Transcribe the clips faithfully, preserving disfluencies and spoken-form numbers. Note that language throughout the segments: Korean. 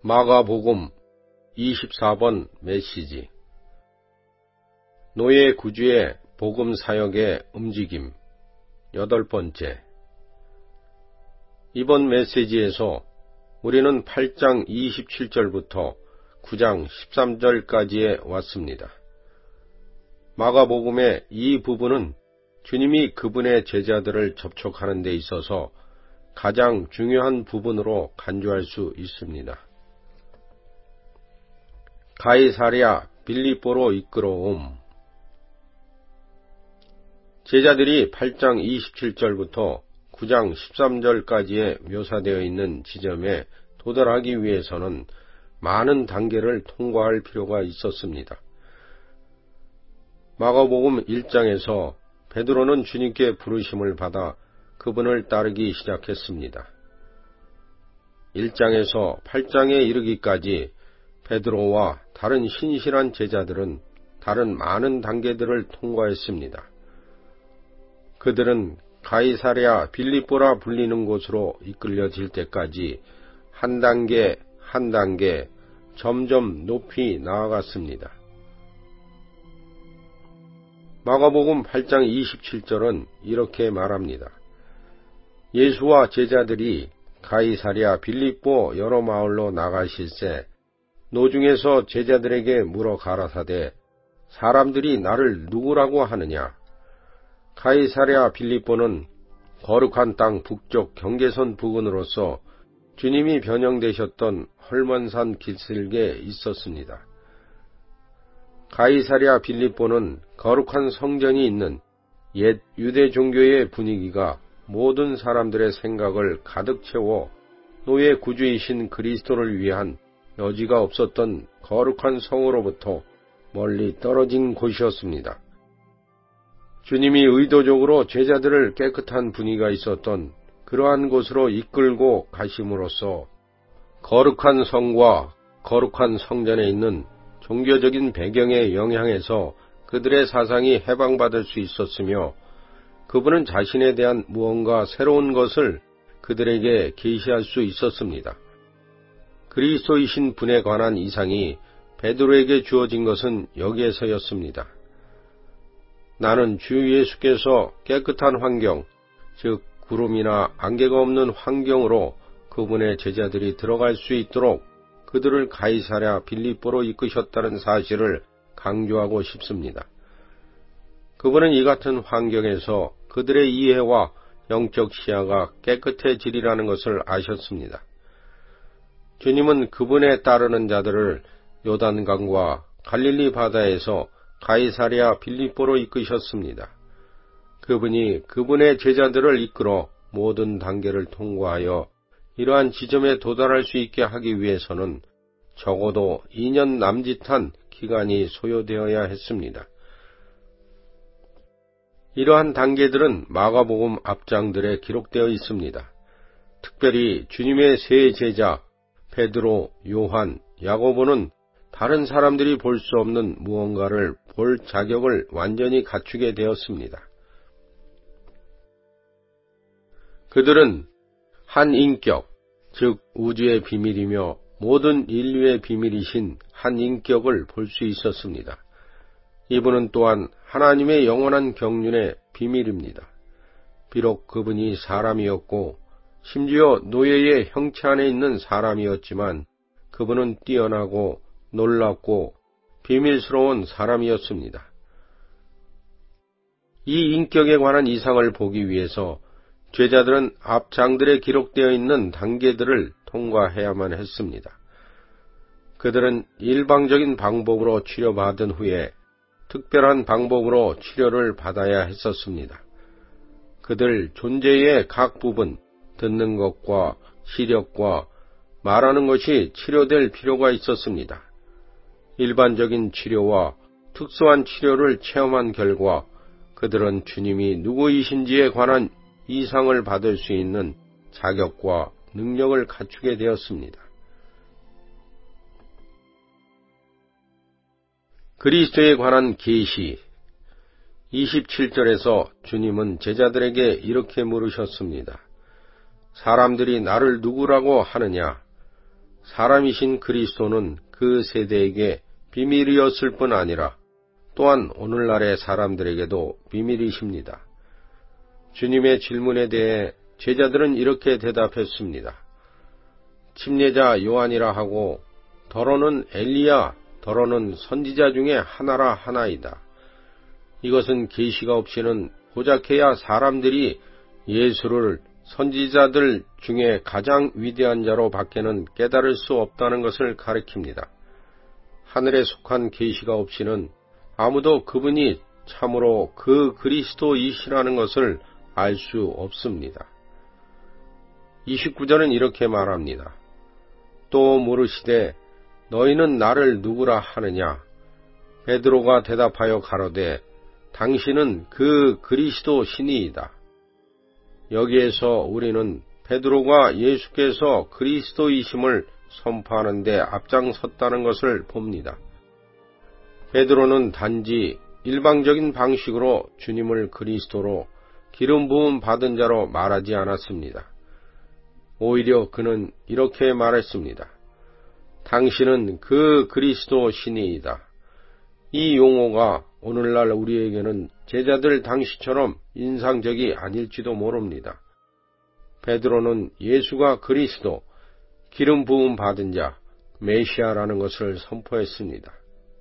마가복음 이십사 번 메시지. 노예 구주의 복음 사역의 움직임. 여덟 번째. 이번 메시지에서 우리는 팔 장 이십칠 절부터 구 장 십삼 절까지에 왔습니다. 마가복음의 이 부분은 주님이 그분의 제자들을 접촉하는 데 있어서 가장 중요한 부분으로 간주할 수 있습니다. 가이사랴 빌립보로 이끌어옴. 제자들이 팔 장 이십칠 절부터 구 장 십삼 절까지에 묘사되어 있는 지점에 도달하기 위해서는 많은 단계를 통과할 필요가 있었습니다. 마가복음 일 장에서 베드로는 주님께 부르심을 받아 그분을 따르기 시작했습니다. 일 장에서 팔 장에 이르기까지 베드로와 다른 신실한 제자들은 다른 많은 단계들을 통과했습니다. 그들은 가이사랴 빌립보라 불리는 곳으로 이끌려질 때까지 한 단계 한 단계 점점 높이 나아갔습니다. 마가복음 팔 장 이십칠 절은 이렇게 말합니다. 예수와 제자들이 가이사랴 빌립보 여러 마을로 나가실새 노중에서 제자들에게 물어 가라사대 사람들이 나를 누구라고 하느냐? 가이사랴 빌립보는 거룩한 땅 북쪽 경계선 부근으로서 주님이 변형되셨던 헐몬산 길슬기에 있었습니다. 가이사랴 빌립보는 거룩한 성전이 있는 옛 유대 종교의 분위기가 모든 사람들의 생각을 가득 채워 노예 구주이신 그리스도를 위한 여지가 없었던 거룩한 성으로부터 멀리 떨어진 곳이었습니다. 주님이 의도적으로 제자들을 깨끗한 분위기가 있었던 그러한 곳으로 이끌고 가심으로써 거룩한 성과 거룩한 성전에 있는 종교적인 배경의 영향에서 그들의 사상이 해방받을 수 있었으며 그분은 자신에 대한 무언가 새로운 것을 그들에게 계시할 수 있었습니다. 그리스도이신 분에 관한 이상이 베드로에게 주어진 것은 여기에서였습니다. 나는 주 예수께서 깨끗한 환경, 즉 구름이나 안개가 없는 환경으로 그분의 제자들이 들어갈 수 있도록 그들을 가이사랴 빌립보로 이끄셨다는 사실을 강조하고 싶습니다. 그분은 이 같은 환경에서 그들의 이해와 영적 시야가 깨끗해지리라는 것을 아셨습니다. 주님은 그분에 따르는 자들을 요단강과 갈릴리 바다에서 가이사랴 빌립보로 이끄셨습니다. 그분이 그분의 제자들을 이끌어 모든 단계를 통과하여 이러한 지점에 도달할 수 있게 하기 위해서는 적어도 이 년 남짓한 기간이 소요되어야 했습니다. 이러한 단계들은 마가복음 앞장들에 기록되어 있습니다. 특별히 주님의 세 제자 베드로, 요한, 야고보는 다른 사람들이 볼 수 없는 무언가를 볼 자격을 완전히 갖추게 되었습니다. 그들은 한 인격, 즉 우주의 비밀이며 모든 인류의 비밀이신 한 인격을 볼 수 있었습니다. 이분은 또한 하나님의 영원한 경륜의 비밀입니다. 비록 그분이 사람이었고 심지어 노예의 형체 안에 있는 사람이었지만 그분은 뛰어나고 놀랍고 비밀스러운 사람이었습니다. 이 인격에 관한 이상을 보기 위해서 제자들은 앞 장들에 기록되어 있는 단계들을 통과해야만 했습니다. 그들은 일방적인 방법으로 치료받은 후에 특별한 방법으로 치료를 받아야 했었습니다. 그들 존재의 각 부분, 듣는 것과 시력과 말하는 것이 치료될 필요가 있었습니다. 일반적인 치료와 특수한 치료를 체험한 결과 그들은 주님이 누구이신지에 관한 이상을 받을 수 있는 자격과 능력을 갖추게 되었습니다. 그리스도에 관한 계시 이십칠 절에서 주님은 제자들에게 이렇게 물으셨습니다. 사람들이 나를 누구라고 하느냐? 사람이신 그리스도는 그 세대에게 비밀이었을 뿐 아니라 또한 오늘날의 사람들에게도 비밀이십니다. 주님의 질문에 대해 제자들은 이렇게 대답했습니다. 침례자 요한이라 하고 더러는 엘리야, 더러는 선지자 중에 하나라 하나이다. 이것은 계시가 없이는 고작해야 사람들이 예수를 선지자들 중에 가장 위대한 자로 밖에는 깨달을 수 없다는 것을 가리킵니다. 하늘에 속한 계시가 없이는 아무도 그분이 참으로 그 그리스도이시라는 것을 알 수 없습니다. 이십구 절은 이렇게 말합니다. 또 물으시되 너희는 나를 누구라 하느냐? 베드로가 대답하여 가로되 당신은 그 그리스도 신이이다. 여기에서 우리는 베드로가 예수께서 그리스도이심을 선포하는 데 앞장섰다는 것을 봅니다. 베드로는 단지 일방적인 방식으로 주님을 그리스도로 기름 부음 받은 자로 말하지 않았습니다. 오히려 그는 이렇게 말했습니다. 당신은 그 그리스도 신이이다. 이 용어가 오늘날 우리에게는 제자들 당시처럼 인상적이 아닐지도 모릅니다. 베드로는 예수가 그리스도, 기름 부음 받은 자, 메시아라는 것을 선포했습니다.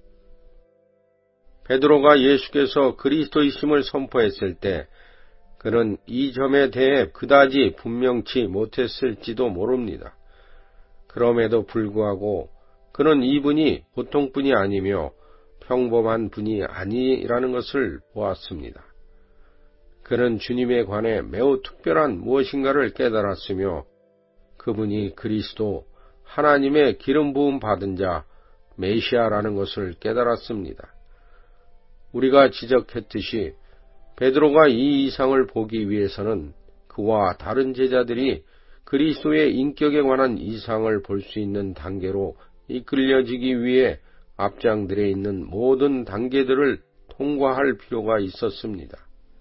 베드로가 예수께서 그리스도이심을 선포했을 때 그는 이 점에 대해 그다지 분명치 못했을지도 모릅니다. 그럼에도 불구하고 그는 이분이 보통분이 아니며 평범한 분이 아니라는 것을 보았습니다. 그는 주님에 관해 매우 특별한 무엇인가를 깨달았으며 그분이 그리스도, 하나님의 기름 부음 받은 자, 메시아라는 것을 깨달았습니다. 우리가 지적했듯이 베드로가 이 이상을 보기 위해서는 그와 다른 제자들이 그리스도의 인격에 관한 이상을 볼 수 있는 단계로 이끌려지기 위해 앞장들에 있는 모든 단계들을 통과할 필요가 있었습니다.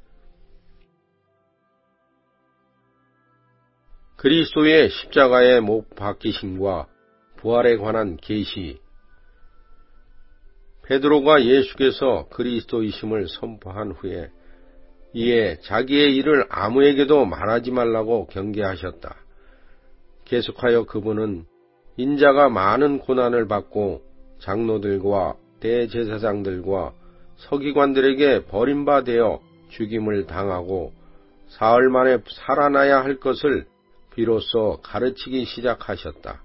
그리스도의 십자가의 못 박히심과 부활에 관한 계시. 베드로가 예수께서 그리스도이심을 선포한 후에 이에 자기의 일을 아무에게도 말하지 말라고 경계하셨다. 계속하여 그분은 인자가 많은 고난을 받고 장로들과 대제사장들과 서기관들에게 버림받아 죽임을 당하고 사흘 만에 살아나야 할 것을 비로소 가르치기 시작하셨다.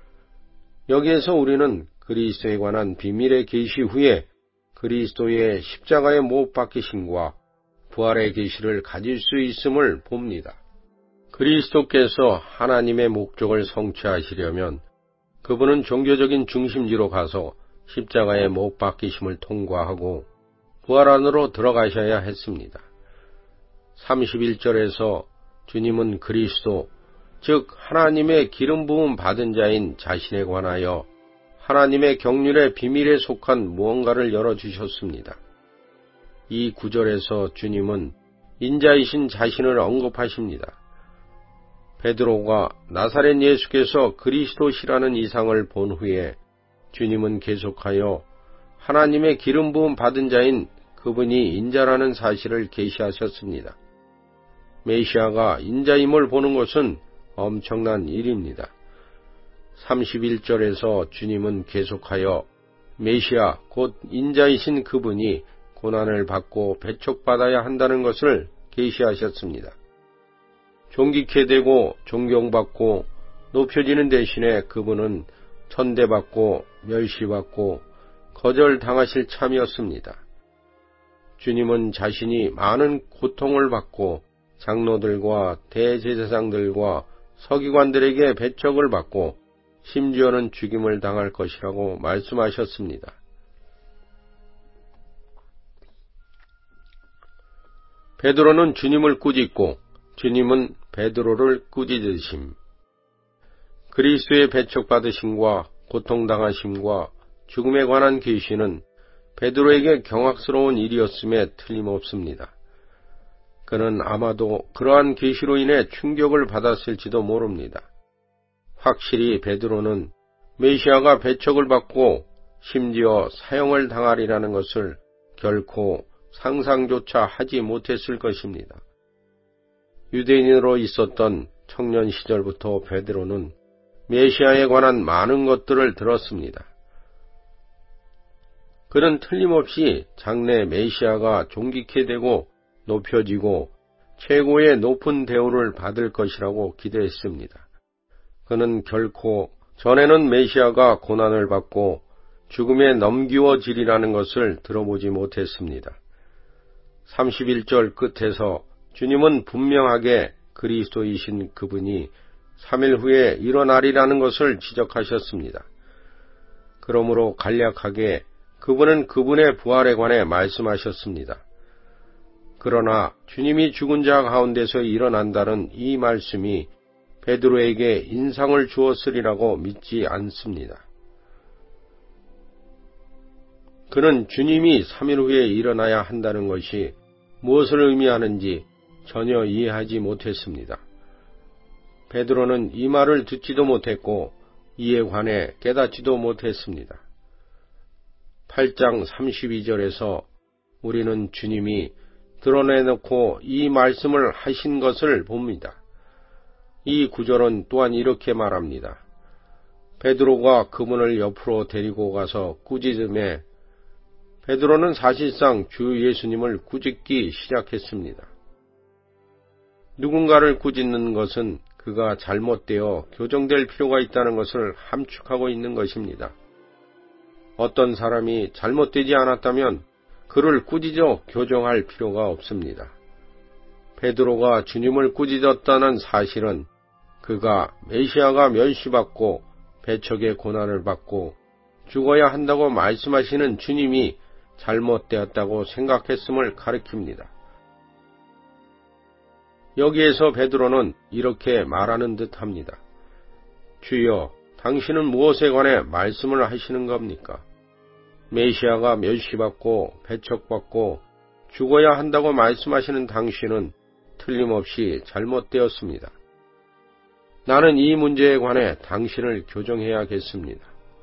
여기에서 우리는 그리스도에 관한 비밀의 계시 후에 그리스도의 십자가에 못 박히심과 부활의 계시를 가질 수 있음을 봅니다. 그리스도께서 하나님의 목적을 성취하시려면 그분은 종교적인 중심지로 가서 십자가에 못 박히심을 통과하고 부활 안으로 들어가셔야 했습니다. 삼십일 절에서 주님은 그리스도, 즉 하나님의 기름 부음 받은 자인 자신에 관하여 하나님의 경륜의 비밀에 속한 무언가를 열어주셨습니다. 이 구절에서 주님은 인자이신 자신을 언급하십니다. 베드로가 나사렛 예수께서 그리스도시라는 이상을 본 후에 주님은 계속하여 하나님의 기름 부음 받은 자인 그분이 인자라는 사실을 계시하셨습니다. 메시아가 인자임을 보는 것은 엄청난 일입니다. 삼십일 절에서 주님은 계속하여 메시아 곧 인자이신 그분이 고난을 받고 배척받아야 한다는 것을 계시하셨습니다. 존귀케 되고 존경받고 높여지는 대신에 그분은 천대받고 멸시받고 거절당하실 참이었습니다. 주님은 자신이 많은 고통을 받고 장로들과 대제사장들과 서기관들에게 배척을 받고 심지어는 죽임을 당할 것이라고 말씀하셨습니다. 베드로는 주님을 꾸짖고 주님은 베드로를 꾸짖으심. 그리스도의 배척받으심과 고통당하심과 죽음에 관한 계시는 베드로에게 경악스러운 일이었음에 틀림없습니다. 그는 아마도 그러한 계시로 인해 충격을 받았을지도 모릅니다. 확실히 베드로는 메시아가 배척을 받고 심지어 사형을 당하리라는 것을 결코 상상조차 하지 못했을 것입니다. 유대인으로 있었던 청년 시절부터 베드로는 메시아에 관한 많은 것들을 들었습니다. 그는 틀림없이 장래 메시아가 존귀케 되고 높여지고 최고의 높은 대우를 받을 것이라고 기대했습니다. 그는 결코 전에는 메시아가 고난을 받고 죽음에 넘기워지리라는 것을 들어보지 못했습니다. 삼십일 절 끝에서 주님은 분명하게 그리스도이신 그분이 삼 일 후에 일어나리라는 것을 지적하셨습니다. 그러므로 간략하게 그분은 그분의 부활에 관해 말씀하셨습니다. 그러나 주님이 죽은 자 가운데서 일어난다는 이 말씀이 베드로에게 인상을 주었으리라고 믿지 않습니다. 그는 주님이 삼 일 후에 일어나야 한다는 것이 무엇을 의미하는지 전혀 이해하지 못했습니다. 베드로는 이 말을 듣지도 못했고 이에 관해 깨닫지도 못했습니다. 팔 장 삼십이 절에서 우리는 주님이 드러내놓고 이 말씀을 하신 것을 봅니다. 이 구절은 또한 이렇게 말합니다. 베드로가 그분을 옆으로 데리고 가서 꾸짖음에 베드로는 사실상 주 예수님을 꾸짖기 시작했습니다. 누군가를 꾸짖는 것은 그가 잘못되어 교정될 필요가 있다는 것을 함축하고 있는 것입니다. 어떤 사람이 잘못되지 않았다면 그를 꾸짖어 교정할 필요가 없습니다. 베드로가 주님을 꾸짖었다는 사실은 그가 메시아가 멸시받고 배척의 고난을 받고 죽어야 한다고 말씀하시는 주님이 잘못되었다고 생각했음을 가리킵니다. 여기에서 베드로는 이렇게 말하는 듯합니다. 주여, 당신은 무엇에 관해 말씀을 하시는 겁니까? 메시아가 멸시받고 배척받고 죽어야 한다고 말씀하시는 당신은 틀림없이 잘못되었습니다. 나는 이 문제에 관해 당신을 교정해야겠습니다.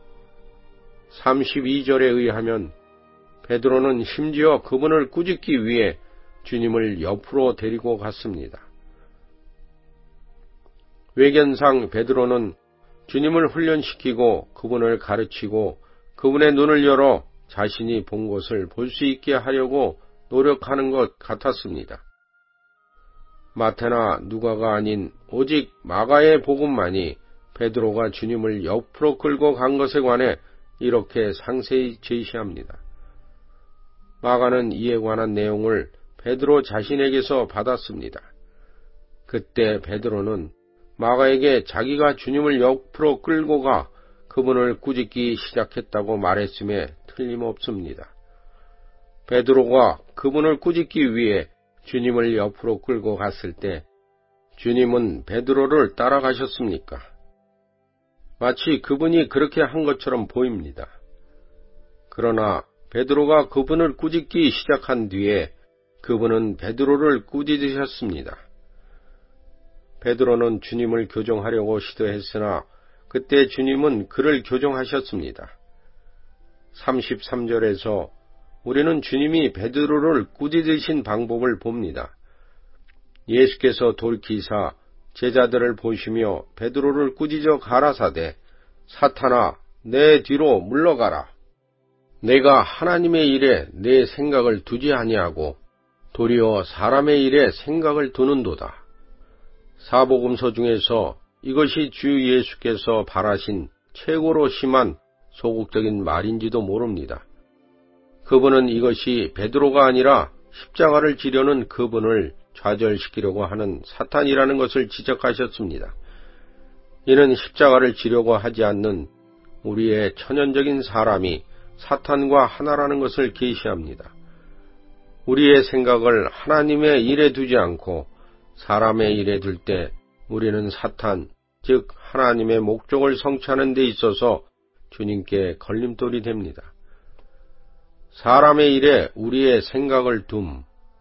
삼십이 절에 의하면 베드로는 심지어 그분을 꾸짖기 위해 주님을 옆으로 데리고 갔습니다. 외견상 베드로는 주님을 훈련시키고 그분을 가르치고 그분의 눈을 열어 자신이 본 것을 볼 수 있게 하려고 노력하는 것 같았습니다. 마태나 누가가 아닌 오직 마가의 복음만이 베드로가 주님을 옆으로 끌고 간 것에 관해 이렇게 상세히 제시합니다. 마가는 이에 관한 내용을 베드로 자신에게서 받았습니다. 그때 베드로는 마가에게 자기가 주님을 옆으로 끌고 가 그분을 꾸짖기 시작했다고 말했음에 틀림없습니다. 베드로가 그분을 꾸짖기 위해 주님을 옆으로 끌고 갔을 때 주님은 베드로를 따라가셨습니까? 마치 그분이 그렇게 한 것처럼 보입니다. 그러나 베드로가 그분을 꾸짖기 시작한 뒤에 그분은 베드로를 꾸짖으셨습니다. 베드로는 주님을 교정하려고 시도했으나 그때 주님은 그를 교정하셨습니다. 삼십삼 절에서 우리는 주님이 베드로를 꾸짖으신 방법을 봅니다. 예수께서 돌이키사 제자들을 보시며 베드로를 꾸짖어 가라사대 사탄아 내 뒤로 물러가라. 내가 하나님의 일에 내 생각을 두지 아니하고 도리어 사람의 일에 생각을 두는도다. 사복음서 중에서 이것이 주 예수께서 바라신 최고로 심한 소극적인 말인지도 모릅니다. 그분은 이것이 베드로가 아니라 십자가를 지려는 그분을 좌절시키려고 하는 사탄이라는 것을 지적하셨습니다. 이는 십자가를 지려고 하지 않는 우리의 천연적인 사람이 사탄과 하나라는 것을 계시합니다. 우리의 생각을 하나님의 일에 두지 않고 사람의 일에 둘 때 우리는 사탄, 즉 하나님의 목적을 성취하는 데 있어서 주님께 걸림돌이 됩니다. 사람의 일에 우리의 생각을 둠.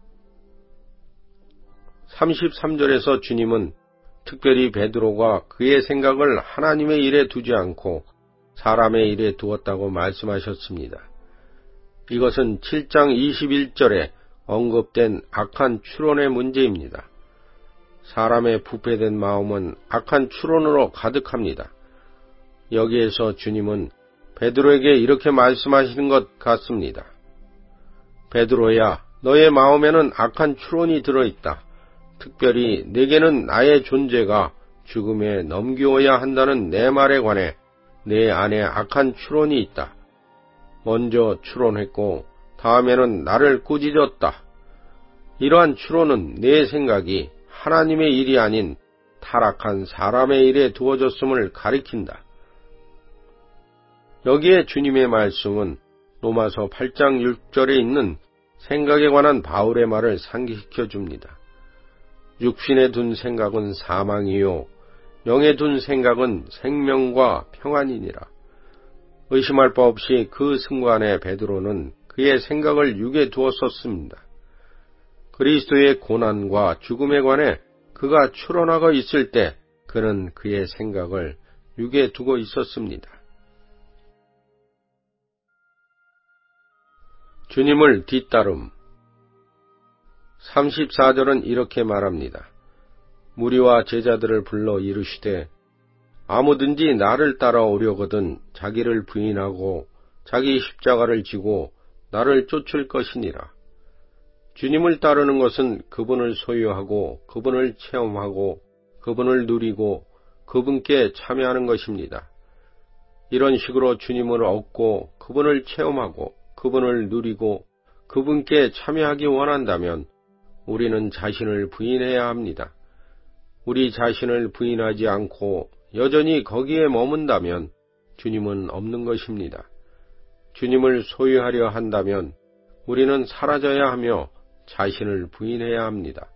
삼십삼 절에서 주님은 특별히 베드로가 그의 생각을 하나님의 일에 두지 않고 사람의 일에 두었다고 말씀하셨습니다. 이것은 칠 장 이십일 절에 언급된 악한 추론의 문제입니다. 사람의 부패된 마음은 악한 추론으로 가득합니다. 여기에서 주님은 베드로에게 이렇게 말씀하시는 것 같습니다. 베드로야, 너의 마음에는 악한 추론이 들어있다. 특별히 내게는 나의 존재가 죽음에 넘겨야 한다는 내 말에 관해 내 안에 악한 추론이 있다. 먼저 추론했고 다음에는 나를 꾸짖었다. 이러한 추론은 내 생각이 하나님의 일이 아닌 타락한 사람의 일에 두어졌음을 가리킨다. 여기에 주님의 말씀은 로마서 팔 장 육 절에 있는 생각에 관한 바울의 말을 상기시켜 줍니다. 육신에 둔 생각은 사망이요 영에 둔 생각은 생명과 평안이니라. 의심할 바 없이 그 순간에 베드로는 그의 생각을 육에 두었었습니다. 그리스도의 고난과 죽음에 관해 그가 추론하고 있을 때 그는 그의 생각을 육에 두고 있었습니다. 주님을 뒤따름. 삼십사 절은 이렇게 말합니다. 무리와 제자들을 불러 이르시되 아무든지 나를 따라오려거든 자기를 부인하고 자기 십자가를 지고 나를 쫓을 것이니라. 주님을 따르는 것은 그분을 소유하고 그분을 체험하고 그분을 누리고 그분께 참여하는 것입니다. 이런 식으로 주님을 얻고 그분을 체험하고 그분을 누리고 그분께 참여하기 원한다면 우리는 자신을 부인해야 합니다. 우리 자신을 부인하지 않고 여전히 거기에 머문다면 주님은 없는 것입니다. 주님을 소유하려 한다면 우리는 사라져야 하며 자신을 부인해야 합니다.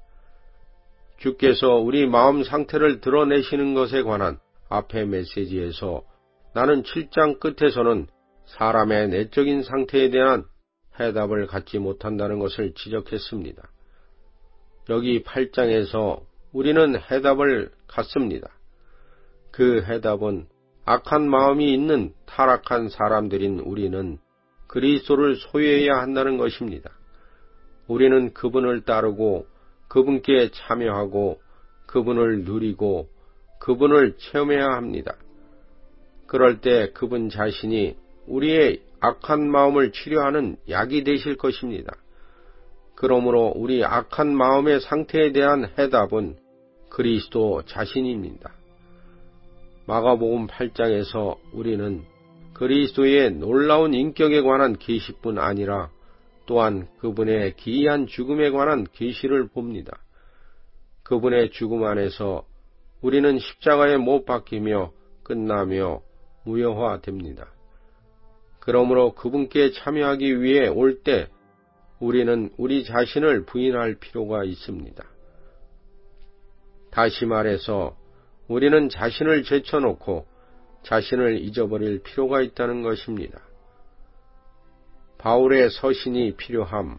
주께서 우리 마음 상태를 드러내시는 것에 관한 앞의 메시지에서 나는 칠 장 끝에서는 사람의 내적인 상태에 대한 해답을 갖지 못한다는 것을 지적했습니다. 여기 팔 장에서 우리는 해답을 갖습니다. 그 해답은 악한 마음이 있는 타락한 사람들인 우리는 그리스도를 소유해야 한다는 것입니다. 우리는 그분을 따르고 그분께 참여하고 그분을 누리고 그분을 체험해야 합니다. 그럴 때 그분 자신이 우리의 악한 마음을 치료하는 약이 되실 것입니다. 그러므로 우리 악한 마음의 상태에 대한 해답은 그리스도 자신입니다. 마가복음 팔 장에서 우리는 그리스도의 놀라운 인격에 관한 계시뿐 아니라 또한 그분의 기이한 죽음에 관한 계시를 봅니다. 그분의 죽음 안에서 우리는 십자가에 못 박히며 끝나며 무효화됩니다. 그러므로 그분께 참여하기 위해 올 때 우리는 우리 자신을 부인할 필요가 있습니다. 다시 말해서 우리는 자신을 제쳐놓고 자신을 잊어버릴 필요가 있다는 것입니다. 바울의 서신이 필요함.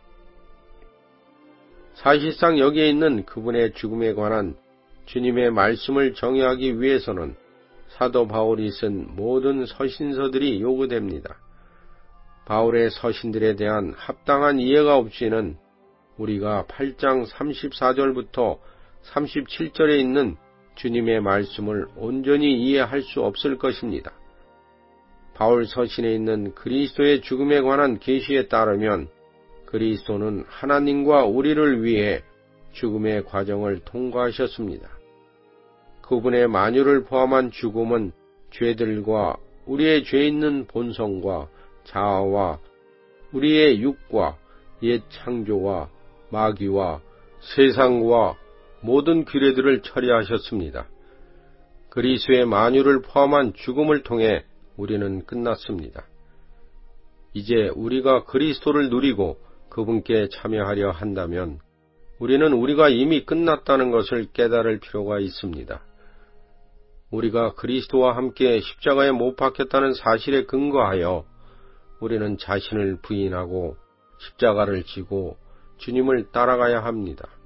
사실상 여기에 있는 그분의 죽음에 관한 주님의 말씀을 정의하기 위해서는 사도 바울이 쓴 모든 서신서들이 요구됩니다. 바울의 서신들에 대한 합당한 이해가 없이는 우리가 팔 장 삼십사 절부터 삼십칠 절에 있는 주님의 말씀을 온전히 이해할 수 없을 것입니다. 바울 서신에 있는 그리스도의 죽음에 관한 계시에 따르면 그리스도는 하나님과 우리를 위해 죽음의 과정을 통과하셨습니다. 그분의 만유를 포함한 죽음은 죄들과 우리의 죄 있는 본성과 자아와 우리의 육과 옛 창조와 마귀와 세상과 모든 규례들을 처리하셨습니다. 그리스도의 만유를 포함한 죽음을 통해 우리는 끝났습니다. 이제 우리가 그리스도를 누리고 그분께 참여하려 한다면 우리는 우리가 이미 끝났다는 것을 깨달을 필요가 있습니다. 우리가 그리스도와 함께 십자가에 못 박혔다는 사실에 근거하여 우리는 자신을 부인하고 십자가를 지고 주님을 따라가야 합니다.